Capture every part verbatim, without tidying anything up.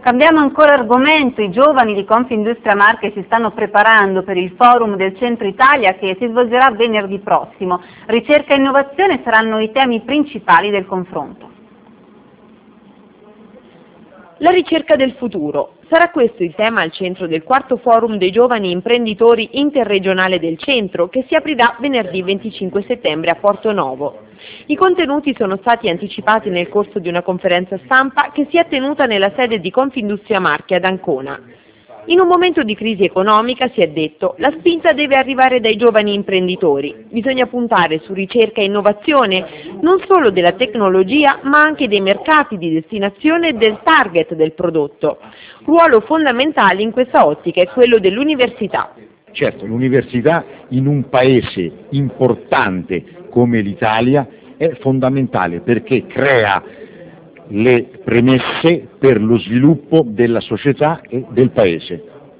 Cambiamo ancora argomento. I giovani di Confindustria Marche si stanno preparando per il forum del Centro Italia che si svolgerà venerdì prossimo. Ricerca e innovazione saranno i temi principali del confronto. La ricerca del futuro. Sarà questo il tema al centro del quarto forum dei giovani imprenditori interregionale del centro che si aprirà venerdì venticinque settembre a Porto Novo. I contenuti sono stati anticipati nel corso di una conferenza stampa che si è tenuta nella sede di Confindustria Marche ad Ancona. In un momento di crisi economica, si è detto, la spinta deve arrivare dai giovani imprenditori. Bisogna puntare su ricerca e innovazione, non solo della tecnologia, ma anche dei mercati di destinazione e del target del prodotto. Ruolo fondamentale in questa ottica è quello dell'università. Certo, l'università in un paese importante come l'Italia è fondamentale perché crea le premesse per lo sviluppo della società e del paese.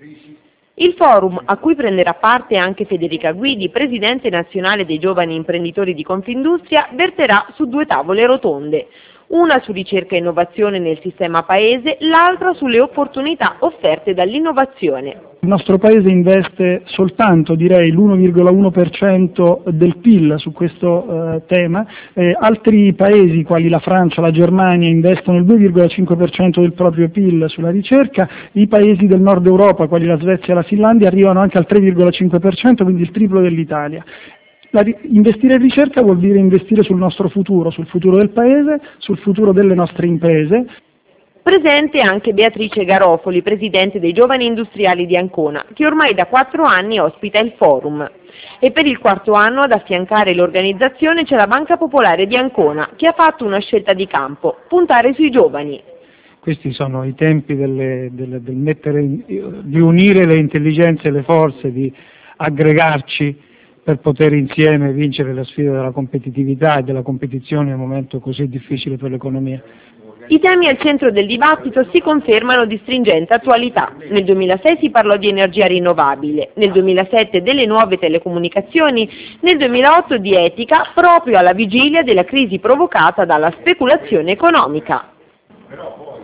Il forum, a cui prenderà parte anche Federica Guidi, presidente nazionale dei giovani imprenditori di Confindustria, verterà su due tavole rotonde, una su ricerca e innovazione nel sistema paese, l'altra sulle opportunità offerte dall'innovazione. Il nostro Paese investe soltanto, direi, l'uno virgola uno per cento del P I L su questo eh, tema, eh, altri paesi quali la Francia, la Germania investono il due virgola cinque per cento del proprio P I L sulla ricerca, i paesi del nord Europa quali la Svezia e la Finlandia arrivano anche al tre virgola cinque per cento, quindi il triplo dell'Italia. La, investire in ricerca vuol dire investire sul nostro futuro, sul futuro del Paese, sul futuro delle nostre imprese. Presente anche Beatrice Garofoli, presidente dei giovani industriali di Ancona, che ormai da quattro anni ospita il forum. E per il quarto anno ad affiancare l'organizzazione c'è la Banca Popolare di Ancona, che ha fatto una scelta di campo, puntare sui giovani. Questi sono i tempi delle, delle, del mettere in, di unire le intelligenze e le forze, di aggregarci per poter insieme vincere la sfida della competitività e della competizione in un momento così difficile per l'economia. I temi al centro del dibattito si confermano di stringente attualità. Nel duemilasei si parlò di energia rinnovabile, nel duemilasette delle nuove telecomunicazioni, nel duemilaotto di etica, proprio alla vigilia della crisi provocata dalla speculazione economica.